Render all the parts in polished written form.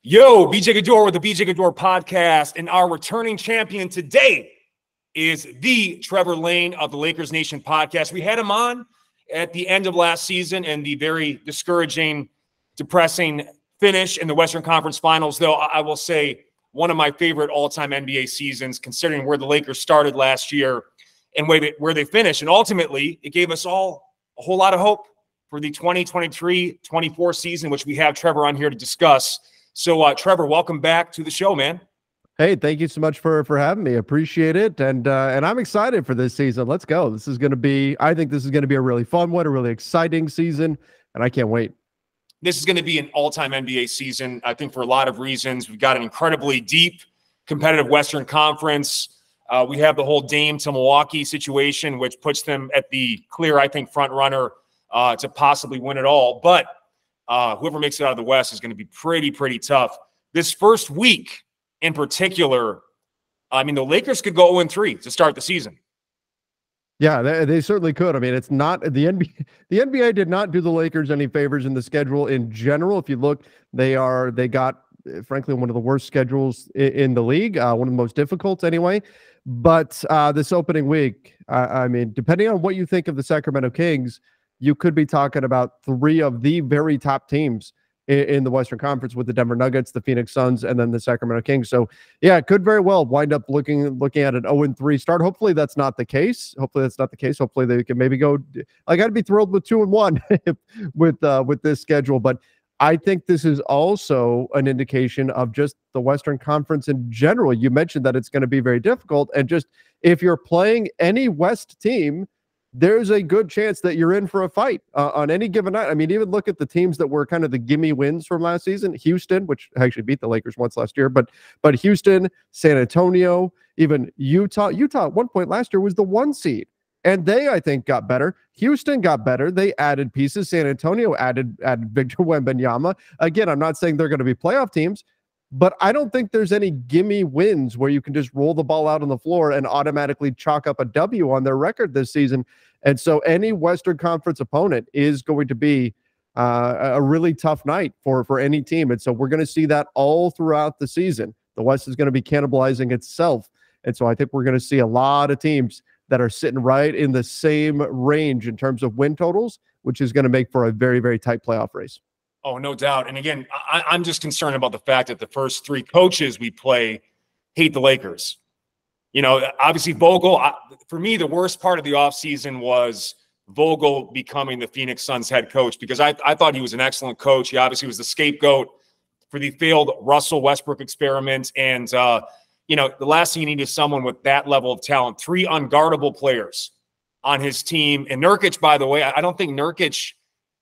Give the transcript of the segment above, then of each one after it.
Yo, BJ Gaddour with the BJ Gaddour podcast, and our returning champion today is the Trevor Lane of the Lakers Nation podcast. We had him on at the end of last season and the very discouraging, depressing finish in the Western Conference Finals, though I will say one of my favorite all-time NBA seasons, considering where the Lakers started last year and where they finished. And ultimately, it gave us all a whole lot of hope for the 2023-24 season, which we have Trevor on here to discuss. So, Trevor, welcome back to the show, man. Hey, thank you so much for having me. Appreciate it. And I'm excited for this season. Let's go. I think this is going to be a really fun one, a really exciting season, and I can't wait. This is going to be an all-time NBA season, I think, for a lot of reasons. We've got an incredibly deep, competitive Western Conference. We have the whole Dame to Milwaukee situation, which puts them at the clear, I think, front runner to possibly win it all. But whoever makes it out of the West is going to be pretty tough. This first week in particular, I mean, the Lakers could go 0-3 to start the season. Yeah, they certainly could. I mean, it's not the NBA. The NBA did not do the Lakers any favors in the schedule in general. If you look, they got, frankly, one of the worst schedules in the league, one of the most difficult anyway. But this opening week, I mean, depending on what you think of the Sacramento Kings, you could be talking about three of the very top teams in the Western Conference with the Denver Nuggets, the Phoenix Suns, and then the Sacramento Kings. So, yeah, it could very well wind up looking at an 0-3 start. Hopefully that's not the case. Hopefully they can maybe go. I got to be thrilled with 2-1 with this schedule. But I think this is also an indication of just the Western Conference in general. You mentioned that it's going to be very difficult. And just if you're playing any West team, there's a good chance that you're in for a fight on any given night. I mean, even look at the teams that were kind of the gimme wins from last season. Houston, which actually beat the Lakers once last year, but Houston, San Antonio, even Utah. Utah at one point last year was the 1 seed, and they, I think, got better. Houston got better. They added pieces. San Antonio added Victor Wembanyama. Again, I'm not saying they're going to be playoff teams, but I don't think there's any gimme wins where you can just roll the ball out on the floor and automatically chalk up a W on their record this season. And so any Western Conference opponent is going to be a really tough night for any team. And so we're going to see that all throughout the season. The West is going to be cannibalizing itself. And so I think we're going to see a lot of teams that are sitting right in the same range in terms of win totals, which is going to make for a very tight playoff race. Oh, no doubt. And again, I'm just concerned about the fact that the first three coaches we play hate the Lakers. You know, obviously Vogel, for me, the worst part of the offseason was Vogel becoming the Phoenix Suns head coach, because I thought he was an excellent coach. He obviously was the scapegoat for the failed Russell Westbrook experiment. And, you know, the last thing you need is someone with that level of talent. 3 unguardable players on his team. And Nurkic, by the way, I don't think Nurkic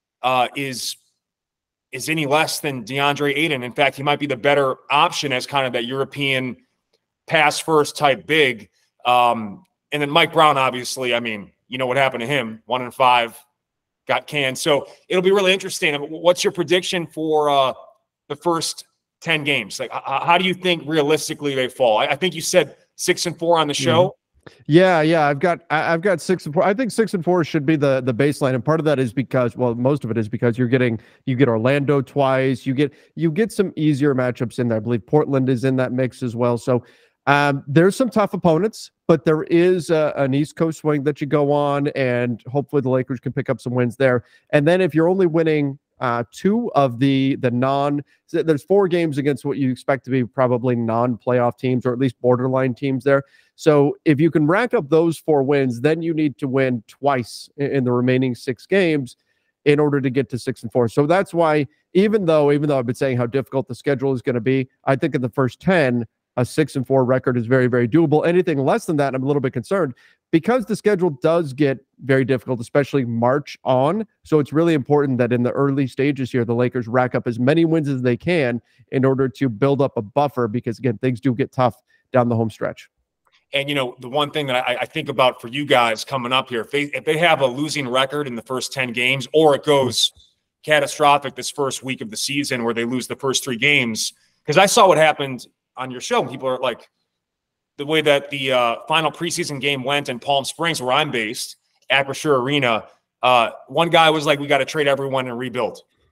is any less than DeAndre Ayton. In fact, he might be the better option as kind of that European pass-first type big. And then Mike Brown, obviously, I mean, you know what happened to him. 1-5, got canned. So it'll be really interesting. What's your prediction for the first 10 games? Like, how do you think realistically they fall? I think you said 6-4 on the show. Yeah. I've got 6-4. I think 6-4 should be the baseline, and part of that is because, well, most of it is because you get Orlando twice. You get some easier matchups in there. I believe Portland is in that mix as well. So there's some tough opponents, but there is an East Coast swing that you go on, and hopefully the Lakers can pick up some wins there. And then if you're only winning 2 of there's 4 games against what you expect to be probably non-playoff teams, or at least borderline teams there. So if you can rack up those 4 wins, then you need to win twice in the remaining 6 games in order to get to 6-4. So that's why, even though I've been saying how difficult the schedule is going to be, I think in the first 10, a 6-4 record is very doable. Anything less than that, I'm a little bit concerned, because the schedule does get very difficult, especially March on. So it's really important that in the early stages here, the Lakers rack up as many wins as they can in order to build up a buffer, because, again, things do get tough down the home stretch. And, you know, the one thing that I think about for you guys coming up here, if they have a losing record in the first 10 games, or it goes catastrophic this first week of the season where they lose the first 3 games, because I saw what happened on your show. People are like, the way that the final preseason game went in Palm Springs, where I'm based, Acrisure Arena, one guy was like, we got to trade everyone and rebuild.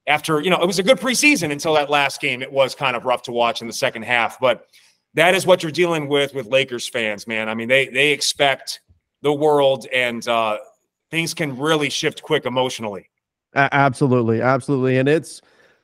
after, it was a good preseason until that last game. It was kind of rough to watch in the second half, but that is what you're dealing with Lakers fans, man. I mean, they expect the world, and things can really shift quick emotionally. Absolutely. Absolutely. And it's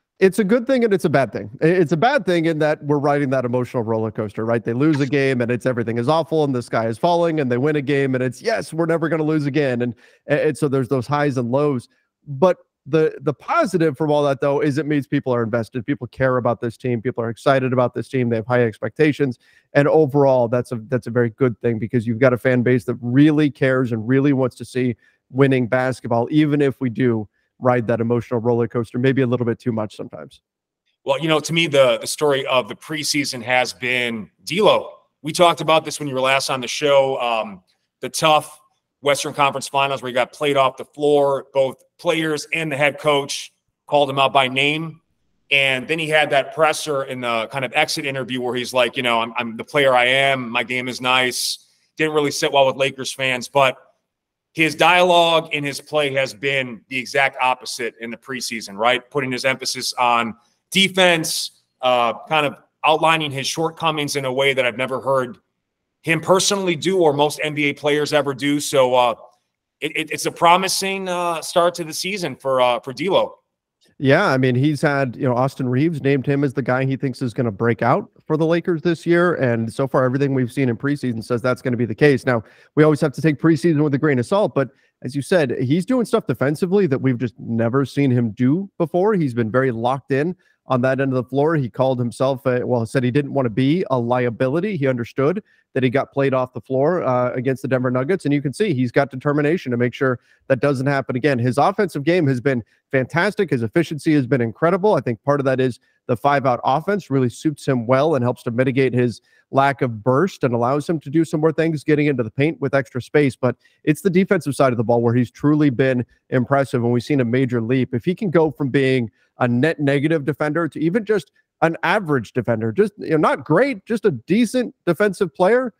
a good thing and it's a bad thing. It's a bad thing in that we're riding that emotional roller coaster, right? They lose a game and everything is awful and the sky is falling, and they win a game and it's, yes, we're never going to lose again. And so there's those highs and lows. But the positive from all that, though, is it means people are invested. People care about this team. People are excited about this team. They have high expectations. And overall, that's a very good thing, because you've got a fan base that really cares and really wants to see winning basketball, even if we do ride that emotional roller coaster maybe a little bit too much sometimes. Well, to me, the story of the preseason has been D'Lo. We talked about this when you were last on the show. The tough Western Conference Finals where he got played off the floor. Both players and the head coach called him out by name. And then he had that presser in the kind of exit interview where he's like, I'm the player I am. My game is nice. Didn't really sit well with Lakers fans, but his dialogue in his play has been the exact opposite in the preseason, right? Putting his emphasis on defense, kind of outlining his shortcomings in a way that I've never heard him personally do, or most NBA players ever do. So it's a promising start to the season for D'Lo. Yeah, I mean, he's had, Austin Reeves named him as the guy he thinks is going to break out for the Lakers this year. And so far, everything we've seen in preseason says that's going to be the case. Now, we always have to take preseason with a grain of salt, but as you said, he's doing stuff defensively that we've just never seen him do before. He's been very locked in on that end of the floor. He called himself, said he didn't want to be a liability. He understood that he got played off the floor against the Denver Nuggets. And you can see he's got determination to make sure that doesn't happen again. His offensive game has been fantastic. His efficiency has been incredible. I think part of that is the 5-out offense really suits him well and helps to mitigate his lack of burst and allows him to do some more things getting into the paint with extra space. But it's the defensive side of the ball where he's truly been impressive, and we've seen a major leap. If he can go from being a net negative defender to even just an average defender, just not great, just a decent defensive player,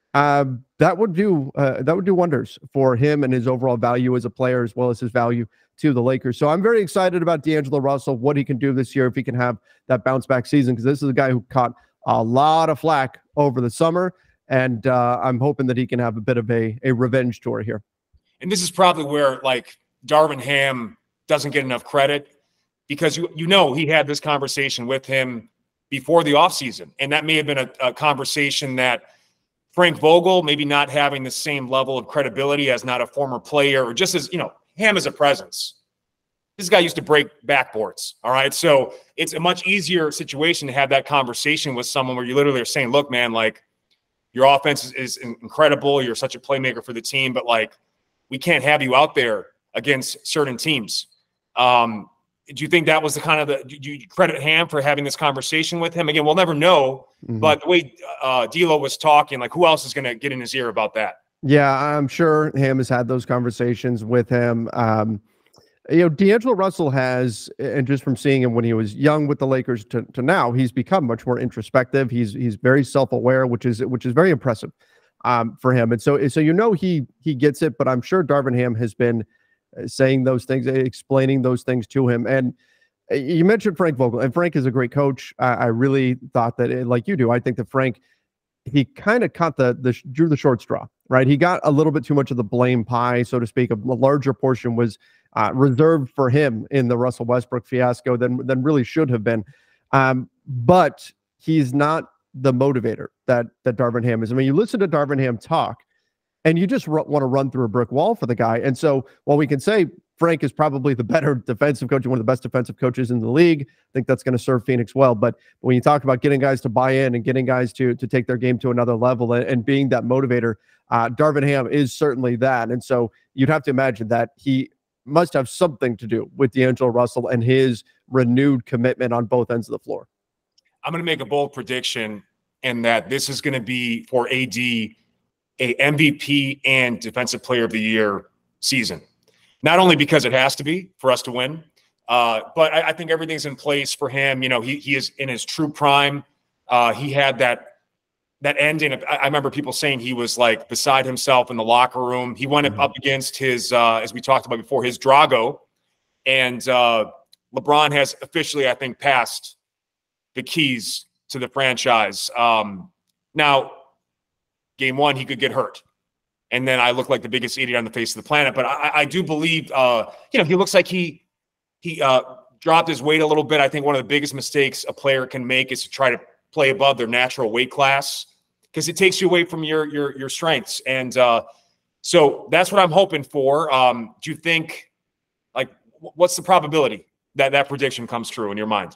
that would do wonders for him and his overall value as a player, as well as his value to the Lakers. So I'm very excited about D'Angelo Russell, what he can do this year if he can have that bounce back season, because this is a guy who caught a lot of flack over the summer, and I'm hoping that he can have a bit of a revenge tour here. And this is probably where Darvin Ham doesn't get enough credit, because he had this conversation with him before the offseason, and that may have been a conversation that Frank Vogel, maybe not having the same level of credibility as not a former player, or just as, Ham is a presence. This guy used to break backboards, all right? So it's a much easier situation to have that conversation with someone where you literally are saying, look, man, your offense is incredible. You're such a playmaker for the team, but we can't have you out there against certain teams. Do you think that was do you credit Ham for having this conversation with him? Again, we'll never know, but the way D'Lo was talking, who else is going to get in his ear about that? Yeah, I'm sure Ham has had those conversations with him. D'Angelo Russell has, and just from seeing him when he was young with the Lakers to now, he's become much more introspective. He's very self-aware, which is very impressive for him. And so he gets it, but I'm sure Darvin Ham has been saying those things, explaining those things to him. And you mentioned Frank Vogel, and Frank is a great coach. I really thought that, like you do, I think that Frank, he kind of caught drew the short straw, right? He got a little bit too much of the blame pie, so to speak. A larger portion was reserved for him in the Russell Westbrook fiasco than really should have been. But he's not the motivator that Darvin Ham is. I mean, you listen to Darvin Ham talk, and you just want to run through a brick wall for the guy. And so while we can say Frank is probably the better defensive coach, one of the best defensive coaches in the league, I think that's going to serve Phoenix well. But when you talk about getting guys to buy in and getting guys to take their game to another level and being that motivator, Darvin Ham is certainly that. And so you'd have to imagine that he must have something to do with D'Angelo Russell and his renewed commitment on both ends of the floor. I'm going to make a bold prediction, in that this is going to be for AD a MVP and Defensive Player of the Year season. Not only because it has to be for us to win, but I think everything's in place for him. He is in his true prime. He had that ending. I remember people saying he was beside himself in the locker room. He went up against his, as we talked about before, his Drago, and LeBron has officially, I think, passed the keys to the franchise. Now, game one, he could get hurt. And then I look like the biggest idiot on the face of the planet. But I do believe, he looks like he dropped his weight a little bit. I think one of the biggest mistakes a player can make is to try to play above their natural weight class, because it takes you away from your strengths. And so that's what I'm hoping for. Do you think, like, what's the probability that that prediction comes true in your mind?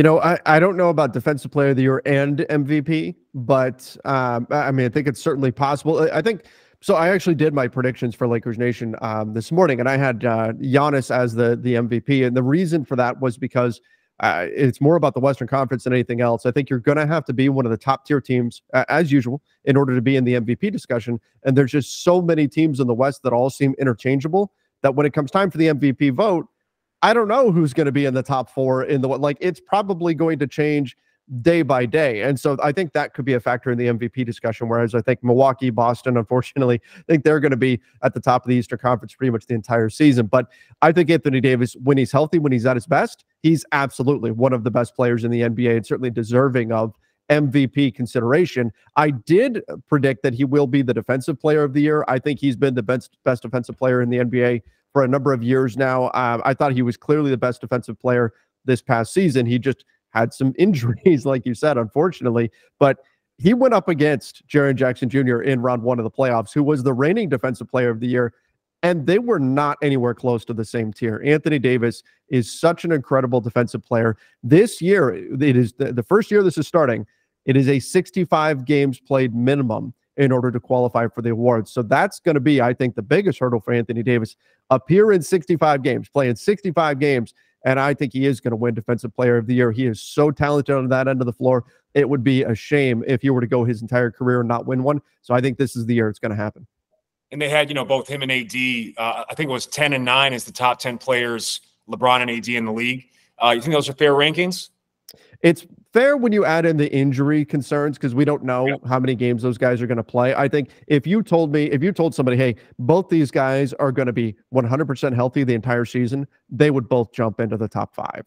I don't know about Defensive Player of the Year and MVP, but I mean, I think it's certainly possible. I think so. I actually did my predictions for Lakers Nation this morning, and I had Giannis as the MVP. And the reason for that was because it's more about the Western Conference than anything else. I think you're going to have to be one of the top tier teams, as usual, in order to be in the MVP discussion. And there's just so many teams in the West that all seem interchangeable that when it comes time for the MVP vote, I don't know who's going to be in the top four in the, like, it's probably going to change day by day. And so I think that could be a factor in the MVP discussion, whereas I think Milwaukee, Boston, unfortunately, I think they're going to be at the top of the Eastern Conference pretty much the entire season. But I think Anthony Davis, when he's healthy, when he's at his best, he's absolutely one of the best players in the NBA and certainly deserving of MVP consideration. I did predict that he will be the Defensive Player of the Year. I think he's been the best defensive player in the NBA for a number of years now. I thought he was clearly the best defensive player this past season. He just had some injuries, like you said, unfortunately. But he went up against Jaren Jackson Jr. in round one of the playoffs, who was the reigning Defensive Player of the Year, and they were not anywhere close to the same tier. Anthony Davis is such an incredible defensive player. This year, it is the first year this is starting, it is a 65 games played minimum in order to qualify for the awards. So that's going to be, I think, the biggest hurdle for Anthony Davis. Appear in 65 games, play in 65 games, and I think he is going to win Defensive Player of the Year. He is so talented on that end of the floor. It would be a shame if he were to go his entire career and not win one. So I think this is the year it's going to happen. And they had, both him and AD, I think it was 10 and 9 as the top 10 players, LeBron and AD in the league. You think those are fair rankings? It's fair when you add in the injury concerns, because we don't know how many games those guys are going to play. I think if you told somebody, hey, both these guys are going to be 100% healthy the entire season, they would both jump into the top five.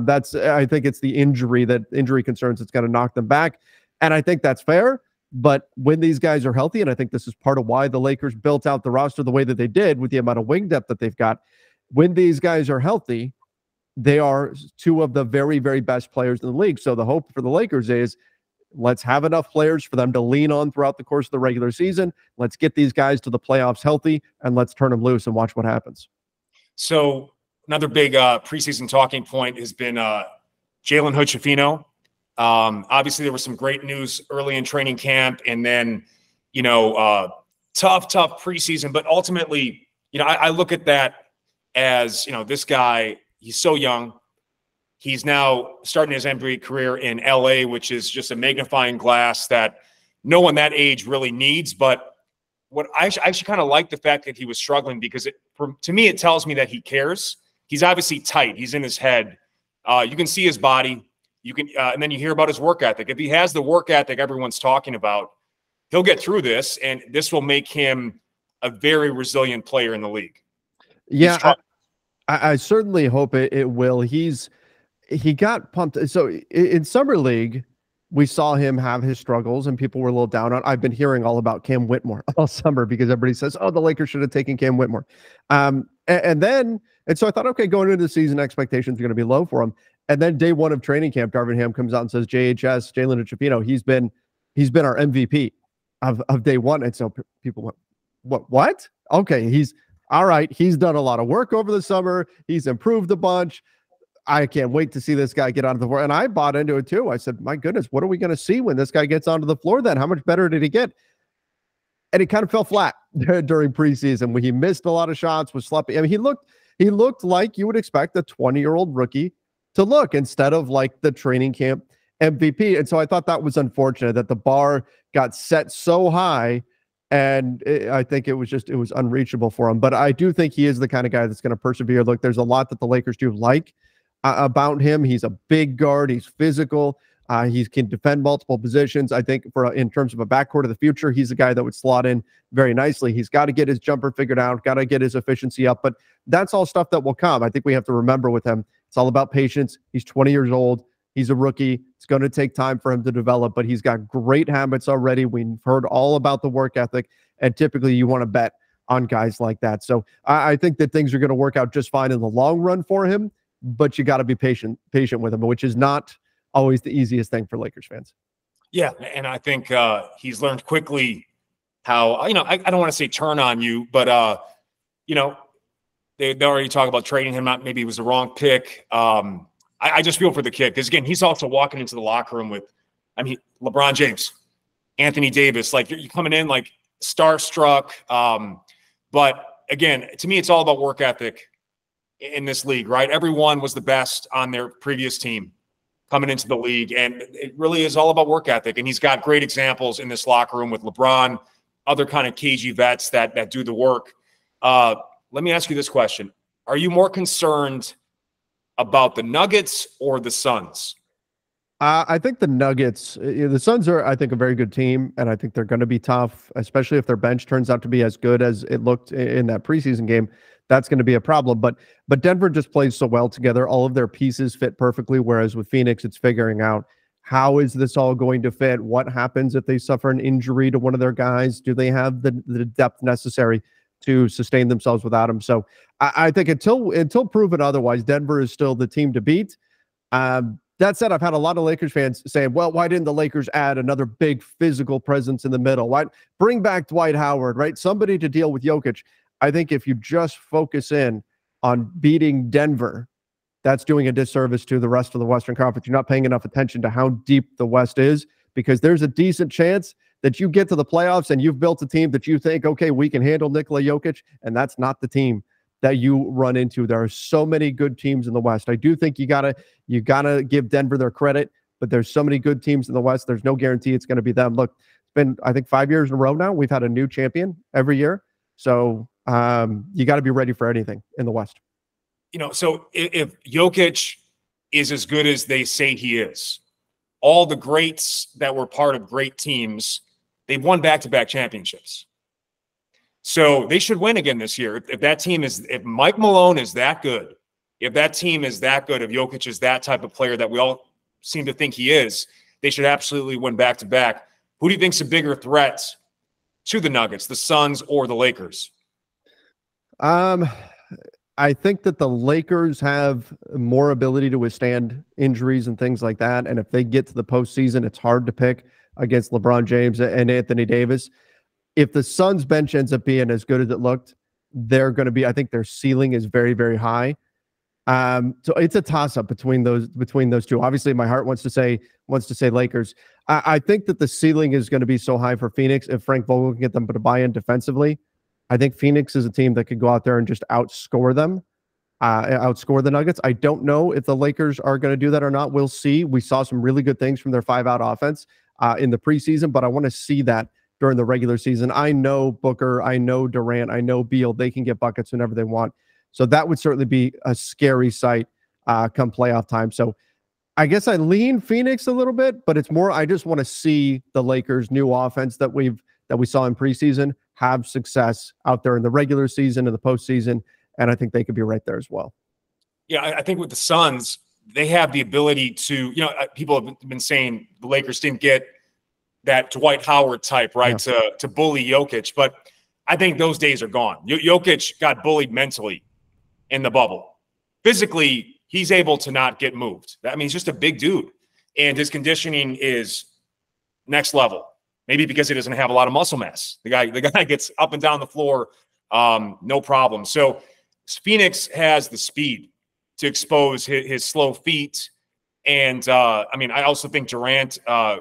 I think it's the injury concerns that's going to knock them back. And I think that's fair. But when these guys are healthy, and I think this is part of why the Lakers built out the roster the way that they did with the amount of wing depth that they've got, when these guys are healthy, they are two of the very, very best players in the league. So the hope for the Lakers is, let's have enough players for them to lean on throughout the course of the regular season. Let's get these guys to the playoffs healthy, and let's turn them loose and watch what happens. So another big preseason talking point has been Jalen Hood-Schifino. Obviously, there was some great news early in training camp, and then, tough preseason. But ultimately, I look at that as, this guy, he's so young. He's now starting his NBA career in LA, which is just a magnifying glass that no one that age really needs. But what I actually kind of like the fact that he was struggling, because to me, it tells me that he cares. He's obviously tight. He's in his head. You can see his body. You can, and then you hear about his work ethic. If he has the work ethic everyone's talking about, he'll get through this, and this will make him a very resilient player in the league. Yeah, I certainly hope it will. He got pumped. So in Summer League, we saw him have his struggles, and people were a little down on. I've been hearing all about Cam Whitmore all summer, because everybody says, "Oh, the Lakers should have taken Cam Whitmore." And so I thought, okay, going into the season, expectations are going to be low for him. And then day one of training camp, Darvin Ham comes out and says, JHS, Jalen Hood-Schifino, he's been our MVP of day one. And so people went, what? Okay, he's all right. He's done a lot of work over the summer. He's improved a bunch. I can't wait to see this guy get onto the floor. And I bought into it too. I said, my goodness, what are we going to see when this guy gets onto the floor then? How much better did he get? And he kind of fell flat during preseason when he missed a lot of shots, was sloppy. I mean, he looked like you would expect a 20-year-old rookie to look, instead of like the training camp MVP. And so I thought that was unfortunate that the bar got set so high, and I think it was unreachable for him. But I do think he is the kind of guy that's going to persevere. Look, there's a lot that the Lakers do like about him. He's a big guard. He's physical. He can defend multiple positions. I think in terms of a backcourt of the future, he's a guy that would slot in very nicely. He's got to get his jumper figured out, got to get his efficiency up, but that's all stuff that will come. I think we have to remember with him, It's all about patience. He's 20 years old. He's a rookie. It's going to take time for him to develop, but he's got great habits already. We've heard all about the work ethic, and typically you want to bet on guys like that. So I think that things are going to work out just fine in the long run for him, but you got to be patient with him, which is not always the easiest thing for Lakers fans. Yeah, and I think he's learned quickly how, I don't want to say turn on you, but, they already talk about trading him out. Maybe it was the wrong pick. I just feel for the kid because, again, he's also walking into the locker room with, LeBron James, Anthony Davis. Like, you're coming in like starstruck. But, again, to me, it's all about work ethic in this league, right? Everyone was the best on their previous team coming into the league, and it really is all about work ethic. And he's got great examples in this locker room with LeBron, other kind of cagey vets that do the work. Let me ask you this question. Are you more concerned about the Nuggets or the Suns? I think the Nuggets, the Suns are, I think, a very good team, and I think they're going to be tough, especially if their bench turns out to be as good as it looked in that preseason game. That's going to be a problem. But Denver just plays so well together. All of their pieces fit perfectly, whereas with Phoenix, it's figuring out how is this all going to fit? What happens if they suffer an injury to one of their guys? Do they have the depth necessary to sustain themselves without him? So I think until proven otherwise, Denver is still the team to beat. That said, I've had a lot of Lakers fans saying, well, why didn't the Lakers add another big physical presence in the middle? Why bring back Dwight Howard, right? Somebody to deal with Jokic. I think if you just focus in on beating Denver, that's doing a disservice to the rest of the Western Conference. You're not paying enough attention to how deep the West is, because there's a decent chance that you get to the playoffs and you've built a team that you think, okay, we can handle Nikola Jokic, and that's not the team that you run into. There are so many good teams in the West. I do think you gotta give Denver their credit, but there's so many good teams in the West. There's no guarantee it's going to be them. Look, it's been, I think, 5 years in a row now. We've had a new champion every year. So you got to be ready for anything in the West. So if Jokic is as good as they say he is, all the greats that were part of great teams, they've won back-to-back championships. So they should win again this year. If Mike Malone is that good, if that team is that good, if Jokic is that type of player that we all seem to think he is, they should absolutely win back-to-back. Who do you think's a bigger threat to the Nuggets, the Suns or the Lakers? I think that the Lakers have more ability to withstand injuries and things like that. And if they get to the postseason, it's hard to pick against LeBron James and Anthony Davis. If the Suns bench ends up being as good as it looked, they're going to be, I think their ceiling is very, very high. So it's a toss-up between those two. Obviously, my heart wants to say Lakers. I think that the ceiling is going to be so high for Phoenix if Frank Vogel can get them to buy in defensively. I think Phoenix is a team that could go out there and just outscore them, outscore the Nuggets. I don't know if the Lakers are going to do that or not. We'll see. We saw some really good things from their 5-out offense in the preseason, but I want to see that during the regular season. I know Booker, I know Durant, I know Beal. They can get buckets whenever they want. So that would certainly be a scary sight come playoff time. So I guess I lean Phoenix a little bit, but it's more I just want to see the Lakers' new offense that we saw in preseason have success out there in the regular season and the postseason, and I think they could be right there as well. Yeah, I think with the Suns, they have the ability to, people have been saying the Lakers didn't get that Dwight Howard type, right, yeah, to bully Jokic, but I think those days are gone. Jokic got bullied mentally in the bubble. Physically, he's able to not get moved. I mean, he's just a big dude, and his conditioning is next level. Maybe because he doesn't have a lot of muscle mass. The guy gets up and down the floor, no problem. So Phoenix has the speed to expose his slow feet. And, I also think Durant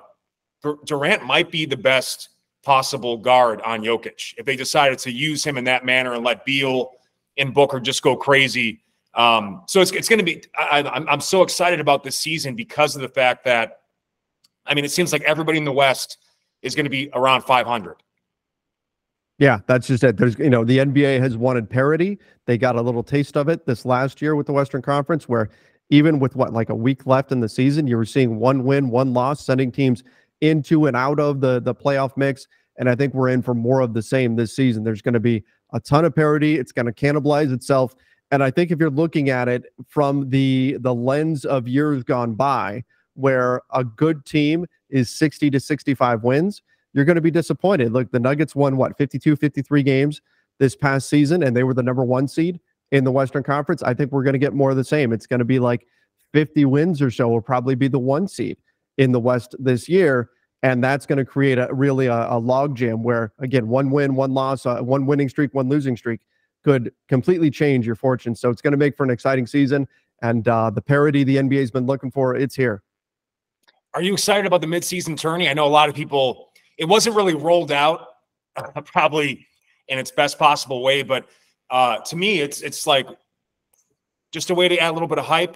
might be the best possible guard on Jokic if they decided to use him in that manner and let Beal and Booker just go crazy. So it's going to be – I'm so excited about this season because of the fact that, it seems like everybody in the West – is going to be around 500. Yeah, that's just it. There's, the NBA has wanted parity. They got a little taste of it this last year with the Western Conference, where even with like a week left in the season, you were seeing one win, one loss, sending teams into and out of the playoff mix. And I think we're in for more of the same this season. There's going to be a ton of parity. It's going to cannibalize itself. And I think if you're looking at it from the lens of years gone by, where a good team is 60 to 65 wins, you're going to be disappointed. Look, the Nuggets won, 52, 53 games this past season, and they were the number 1 seed in the Western Conference. I think we're going to get more of the same. It's going to be like 50 wins or so will probably be the 1 seed in the West this year. And that's going to create a logjam where, again, 1 win, 1 loss, 1 winning streak, 1 losing streak could completely change your fortune. So it's going to make for an exciting season. And the parity the NBA has been looking for, it's here. Are you excited about the midseason tourney? I know a lot of people, it wasn't really rolled out probably in its best possible way, but to me, it's like just a way to add a little bit of hype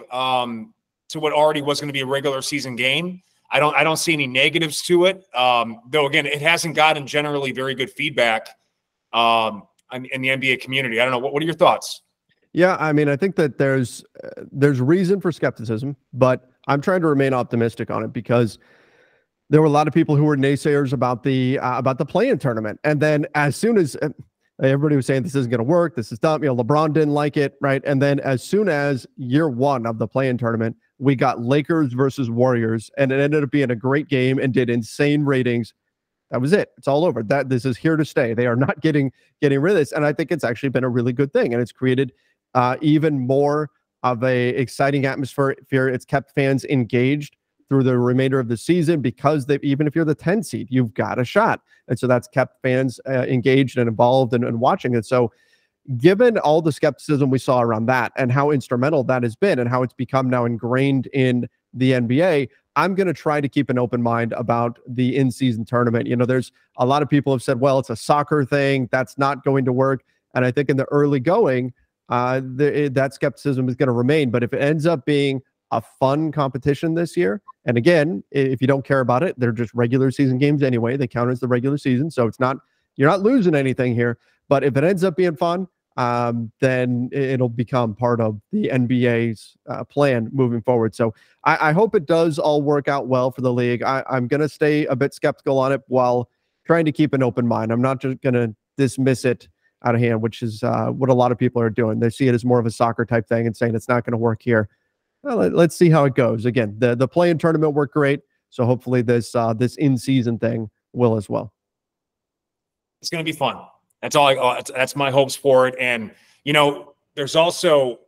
to what already was going to be a regular season game. I don't see any negatives to it. Though again, it hasn't gotten generally very good feedback in the NBA community. I don't know. What are your thoughts? Yeah, I mean, I think that there's reason for skepticism, but I'm trying to remain optimistic on it because there were a lot of people who were naysayers about the play-in tournament, and then as soon as everybody was saying this isn't going to work, this is dumb, LeBron didn't like it, right? And then as soon as year 1 of the play-in tournament, we got Lakers versus Warriors, and it ended up being a great game and did insane ratings. That was it. It's all over. This is here to stay. They are not getting rid of this, and I think it's actually been a really good thing, and it's created even more of a exciting atmosphere. It's kept fans engaged through the remainder of the season because even if you're the 10 seed, you've got a shot, and so that's kept fans engaged and involved and watching it. So, given all the skepticism we saw around that and how instrumental that has been and how it's become now ingrained in the NBA, I'm going to try to keep an open mind about the in-season tournament. There's a lot of people have said, well, it's a soccer thing. That's not going to work. And I think in the early going, that skepticism is going to remain. But if it ends up being a fun competition this year, and again, if you don't care about it, they're just regular season games anyway. They count as the regular season. So you're not losing anything here. But if it ends up being fun, then it'll become part of the NBA's plan moving forward. So I hope it does all work out well for the league. I'm going to stay a bit skeptical on it while trying to keep an open mind. I'm not just going to dismiss it out of hand, which is what a lot of people are doing. They see it as more of a soccer type thing and saying it's not going to work here. Well, let's see how it goes. Again, the play-in tournament worked great, so hopefully this in-season thing will as well. It's going to be fun. That's my hopes for it. And, there's also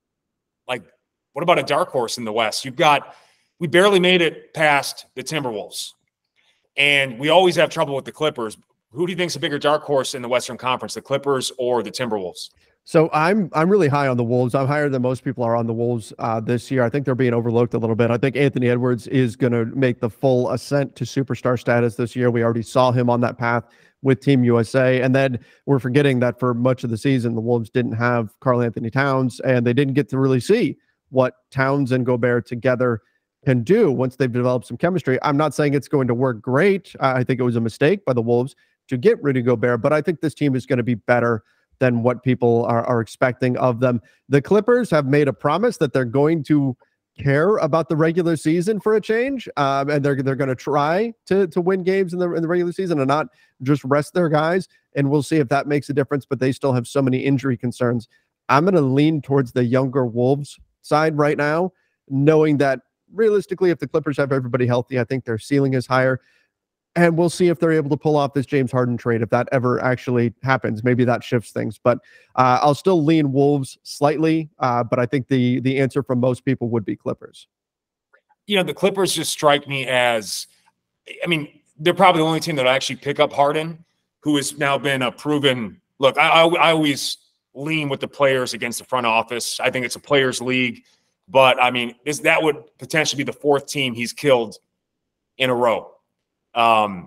what about a dark horse in the West? We barely made it past the Timberwolves, and we always have trouble with the Clippers. Who do you think's a bigger dark horse in the Western Conference, the Clippers or the Timberwolves? So I'm really high on the Wolves. I'm higher than most people are on the Wolves this year. I think they're being overlooked a little bit. I think Anthony Edwards is going to make the full ascent to superstar status this year. We already saw him on that path with Team USA. And then we're forgetting that for much of the season, the Wolves didn't have Karl Anthony Towns, and they didn't get to really see what Towns and Gobert together can do once they've developed some chemistry. I'm not saying it's going to work great. I think it was a mistake by the Wolves to get Rudy Gobert, but I think this team is going to be better than what people are expecting of them. The Clippers have made a promise that they're going to care about the regular season for a change, and they're going to try to win games in the regular season and not just rest their guys. And we'll see if that makes a difference. But they still have so many injury concerns. I'm going to lean towards the younger Wolves side right now, knowing that realistically, if the Clippers have everybody healthy, I think their ceiling is higher. And we'll see if they're able to pull off this James Harden trade. If that ever actually happens, maybe that shifts things. But I'll still lean Wolves slightly. But I think the answer from most people would be Clippers. The Clippers just strike me as, they're probably the only team that will actually pick up Harden, who has now been a proven. Look, I always lean with the players against the front office. I think it's a players' league. But, that would potentially be the 4th team he's killed in a row. I'm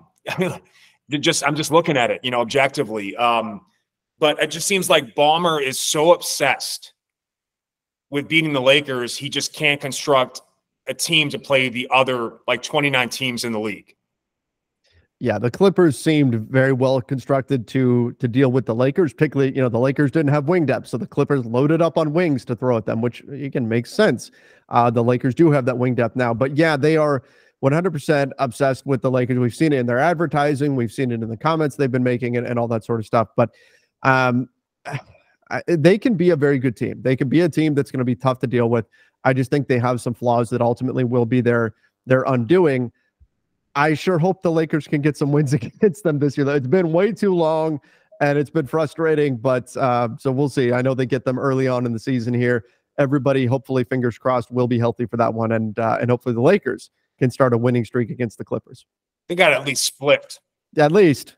just looking at it, objectively. But it just seems like Ballmer is so obsessed with beating the Lakers, he just can't construct a team to play the other 29 teams in the league. Yeah, the Clippers seemed very well constructed to deal with the Lakers. Particularly, the Lakers didn't have wing depth, so the Clippers loaded up on wings to throw at them, which again makes sense. The Lakers do have that wing depth now, but yeah, they are 100% obsessed with the Lakers. We've seen it in their advertising. We've seen it in the comments they've been making and all that sort of stuff. But they can be a very good team. They can be a team that's going to be tough to deal with. I just think they have some flaws that ultimately will be their undoing. I sure hope the Lakers can get some wins against them this year. It's been way too long and it's been frustrating, but so we'll see. I know they get them early on in the season here. Everybody, hopefully, fingers crossed, will be healthy for that one, and hopefully the Lakers can start a winning streak against the Clippers. They got at least split. At least.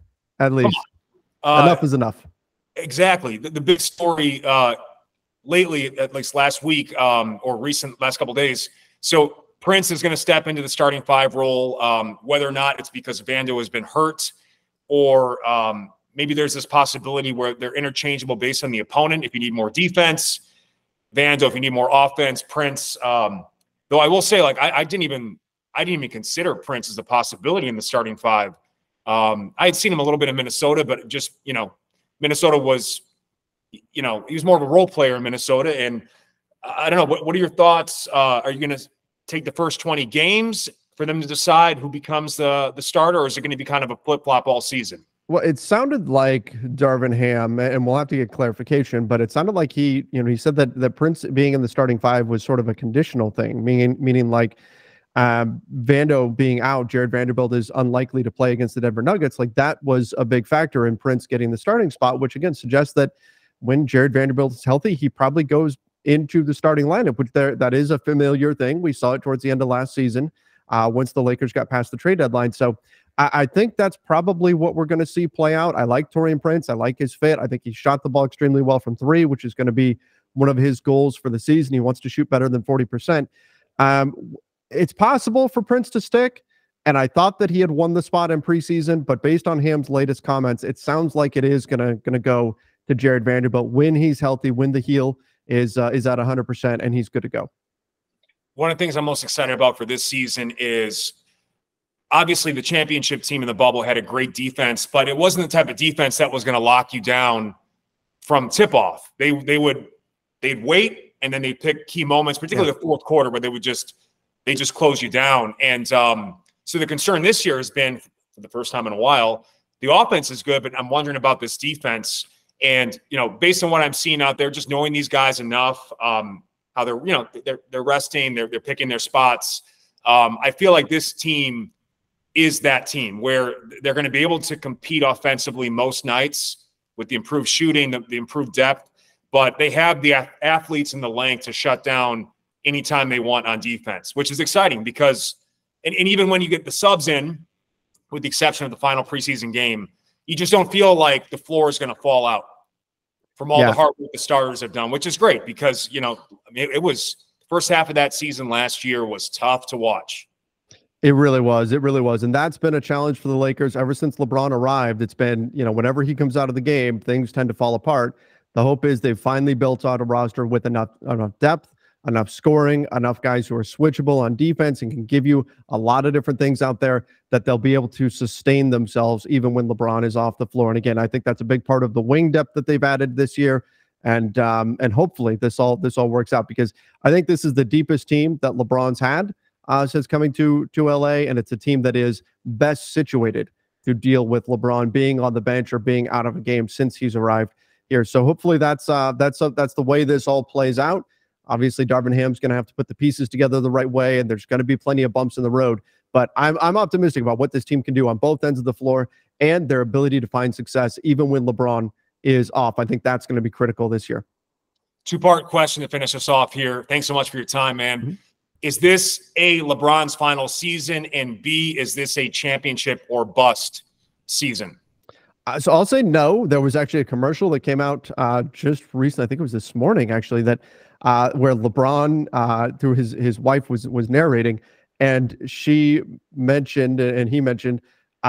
Enough is enough. Exactly. The big story lately, at least last week or last couple of days. So Prince is going to step into the starting five role, whether or not it's because Vando has been hurt or maybe there's this possibility where they're interchangeable based on the opponent. If you need more defense, Vando, if you need more offense, Prince. Though I will say, like, I didn't even consider Prince as a possibility in the starting five. I had seen him a little bit in Minnesota, but just, Minnesota was, he was more of a role player in Minnesota. And I don't know, what are your thoughts? Are you going to take the first 20 games for them to decide who becomes the starter, or is it going to be kind of a flip-flop all season? Well, it sounded like Darvin Ham, and we'll have to get clarification, but it sounded like he said that Prince being in the starting five was sort of a conditional thing, meaning like Vando being out, Jared Vanderbilt is unlikely to play against the Denver Nuggets. Like, that was a big factor in Prince getting the starting spot, which again suggests that when Jared Vanderbilt is healthy, he probably goes into the starting lineup, which that is a familiar thing. We saw it towards the end of last season once the Lakers got past the trade deadline. So I think that's probably what we're going to see play out. I like Taurean Prince. I like his fit. I think he shot the ball extremely well from three, which is going to be one of his goals for the season. He wants to shoot better than 40%. It's possible for Prince to stick, and I thought that he had won the spot in preseason, but based on Ham's latest comments, it sounds like it is gonna go to Jared Vanderbilt when he's healthy, when the heel is at 100%, and he's good to go. One of the things I'm most excited about for this season is obviously the championship team in the bubble had a great defense, but it wasn't the type of defense that was going to lock you down from tip-off. They'd wait, and then they'd pick key moments, particularly the fourth quarter, where they just close you down. And so the concern this year has been, for the first time in a while, the offense is good, but I'm wondering about this defense. And, based on what I'm seeing out there, just knowing these guys enough, how they're resting, they're picking their spots. I feel like this team is that team where they're going to be able to compete offensively most nights with the improved shooting, the improved depth, but they have the athletes and the length to shut down anytime they want on defense, which is exciting because, and even when you get the subs in, with the exception of the final preseason game, you just don't feel like the floor is going to fall out from all the hard work the starters have done, which is great because, it was the first half of that season last year was tough to watch. It really was. It really was. And that's been a challenge for the Lakers ever since LeBron arrived. It's been, whenever he comes out of the game, things tend to fall apart. The hope is they've finally built out a roster with enough depth, enough scoring, enough guys who are switchable on defense and can give you a lot of different things out there that they'll be able to sustain themselves even when LeBron is off the floor. And again, I think that's a big part of the wing depth that they've added this year. And hopefully this all works out because I think this is the deepest team that LeBron's had since coming to LA, and it's a team that is best situated to deal with LeBron being on the bench or being out of a game since he's arrived here. So hopefully that's the way this all plays out. Obviously, Darvin Ham's going to have to put the pieces together the right way, and there's going to be plenty of bumps in the road. But I'm optimistic about what this team can do on both ends of the floor and their ability to find success even when LeBron is off. I think that's going to be critical this year. Two-part question to finish us off here. Thanks so much for your time, man. Mm-hmm. Is this A, LeBron's final season, and B, is this a championship or bust season? So I'll say no. There was actually a commercial that came out just recently. I think it was this morning, actually, that where LeBron, through his wife, was narrating, and she mentioned, and he mentioned,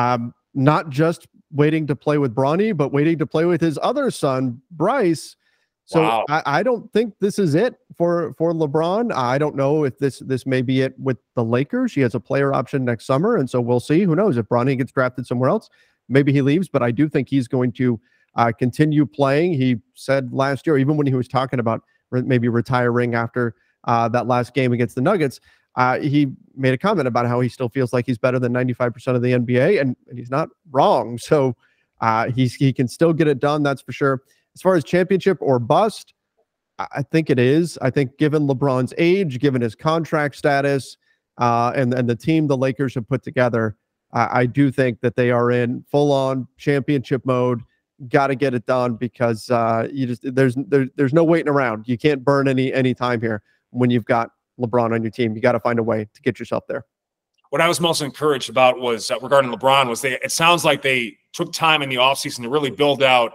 not just waiting to play with Bronny, but waiting to play with his other son, Bryce. So wow. I don't think this is it for LeBron. I don't know if this may be it with the Lakers. He has a player option next summer, and so we'll see. Who knows if Bronny gets drafted somewhere else? Maybe he leaves, but I do think he's going to continue playing. He said last year, even when he was talking about maybe retiring after that last game against the Nuggets, he made a comment about how he still feels like he's better than 95% of the NBA, and he's not wrong. So he can still get it done, that's for sure. As far as championship or bust, I think it is. I think given LeBron's age, given his contract status, and the team the Lakers have put together, I do think that they are in full-on championship mode. Got to get it done because there's no waiting around. You can't burn any time here when you've got LeBron on your team. You got to find a way to get yourself there. What I was most encouraged about was regarding LeBron was it sounds like they took time in the offseason to really build out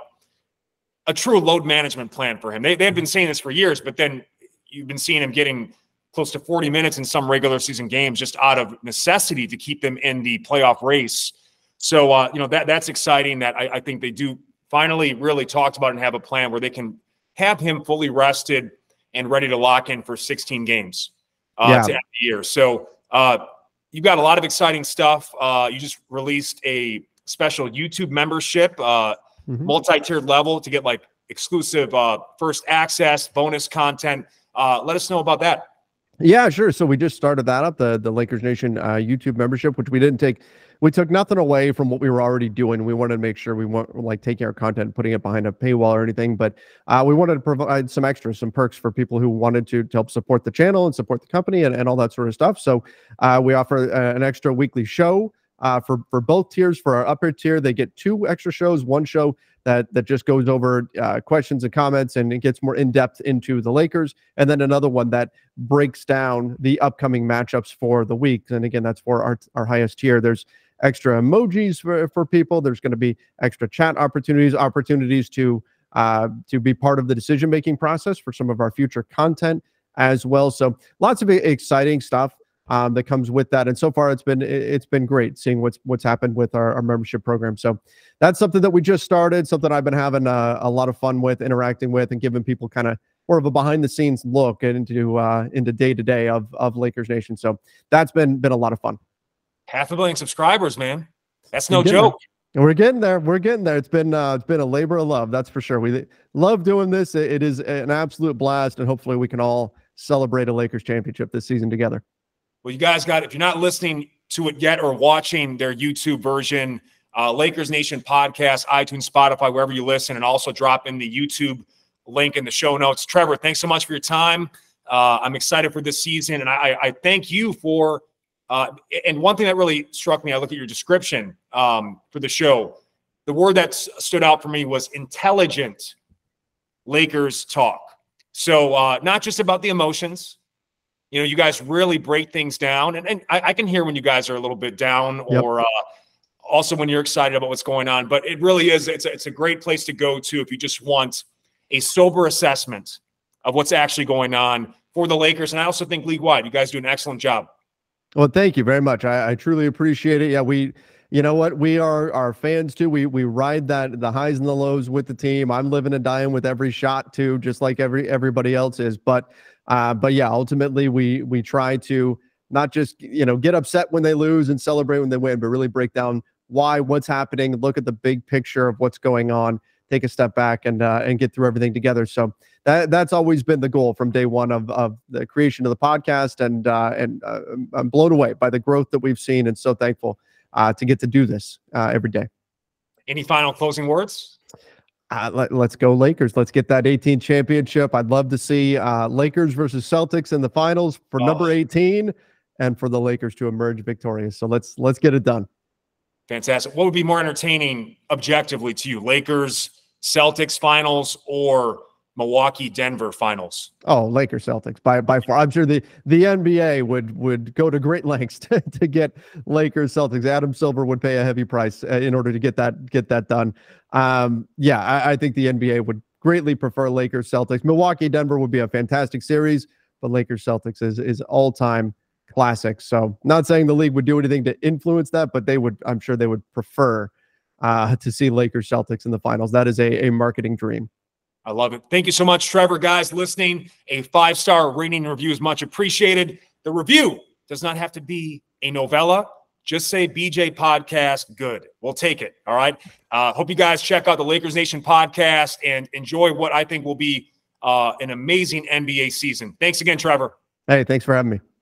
a true load management plan for him. They had been saying this for years, but then you've been seeing him getting close to 40 minutes in some regular season games just out of necessity to keep them in the playoff race. So, that's exciting that I think they do finally really talked about and have a plan where they can have him fully rested and ready to lock in for 16 games to end the year. So you've got a lot of exciting stuff. You just released a special YouTube membership, multi-tiered level to get like exclusive first access, bonus content. Let us know about that. Yeah, sure. So we just started that up, the Lakers Nation YouTube membership, which we took nothing away from what we were already doing. We wanted to make sure we weren't like taking our content and putting it behind a paywall or anything, but we wanted to provide some extras, some perks for people who wanted to help support the channel and support the company and all that sort of stuff. So we offer an extra weekly show for both tiers. For our upper tier, they get 2 extra shows, one show that just goes over questions and comments and it gets more in-depth into the Lakers, and then another one that breaks down the upcoming matchups for the week. And again, that's for our highest tier. There's extra emojis for people. There's going to be extra chat opportunities to be part of the decision-making process for some of our future content as well. So lots of exciting stuff that comes with that. And so far it's been great seeing what's happened with our membership program. So that's something that we just started, something I've been having a lot of fun with, interacting with, and giving people kind of more of a behind the scenes look into day to day of Lakers Nation. So that's been a lot of fun. 500 million subscribers, man. That's no joke. We're getting there. It's been a labor of love. That's for sure. We love doing this. It is an absolute blast. And hopefully we can all celebrate a Lakers championship this season together. Well, you guys if you're not listening to it yet or watching their YouTube version, Lakers Nation podcast, iTunes, Spotify, wherever you listen, and also drop in the YouTube link in the show notes. Trevor, thanks so much for your time. I'm excited for this season. And I thank you for, and one thing that really struck me, I looked at your description for the show. The word that stood out for me was intelligent Lakers talk. So not just about the emotions. You guys really break things down. And I can hear when you guys are a little bit down or also when you're excited about what's going on. But it really is, it's a great place to go to if you just want a sober assessment of what's actually going on for the Lakers. And I also think league-wide, you guys do an excellent job. Well, thank you very much. I truly appreciate it. Yeah, you know what? We are our fans too. We ride the highs and the lows with the team. I'm living and dying with every shot too, just like everybody else is. But yeah, ultimately we try to not just get upset when they lose and celebrate when they win, but really break down what's happening, look at the big picture of what's going on, take a step back and get through everything together. So that's always been the goal from day one of the creation of the podcast, and I'm blown away by the growth that we've seen, and so thankful to get to do this every day. Any final closing words? Let's go Lakers. Let's get that 18th championship. I'd love to see Lakers versus Celtics in the finals for number 18 and for the Lakers to emerge victorious. So let's get it done. Fantastic. What would be more entertaining objectively to you? Lakers, Celtics finals, or Milwaukee, Denver finals? Oh, Lakers, Celtics by far. I'm sure the NBA would go to great lengths to get Lakers, Celtics. Adam Silver would pay a heavy price in order to get that done. I think the NBA would greatly prefer Lakers, Celtics. Milwaukee, Denver would be a fantastic series, but Lakers, Celtics is all-time classic. So not saying the league would do anything to influence that, but I'm sure they would prefer to see Lakers, Celtics in the finals. That is a marketing dream. I love it. Thank you so much, Trevor. Guys listening, a 5-star rating and review is much appreciated. The review does not have to be a novella. Just say BJ Podcast good. We'll take it. All right. Hope you guys check out the Lakers Nation podcast and enjoy what I think will be an amazing NBA season. Thanks again, Trevor. Hey, thanks for having me.